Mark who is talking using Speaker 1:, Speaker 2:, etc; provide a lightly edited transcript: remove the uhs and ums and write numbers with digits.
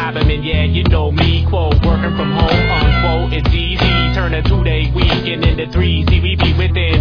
Speaker 1: vibing, and yeah, you know me, quote, working from home, unquote, it's easy, turn a 2-day weekend into 3, see we be within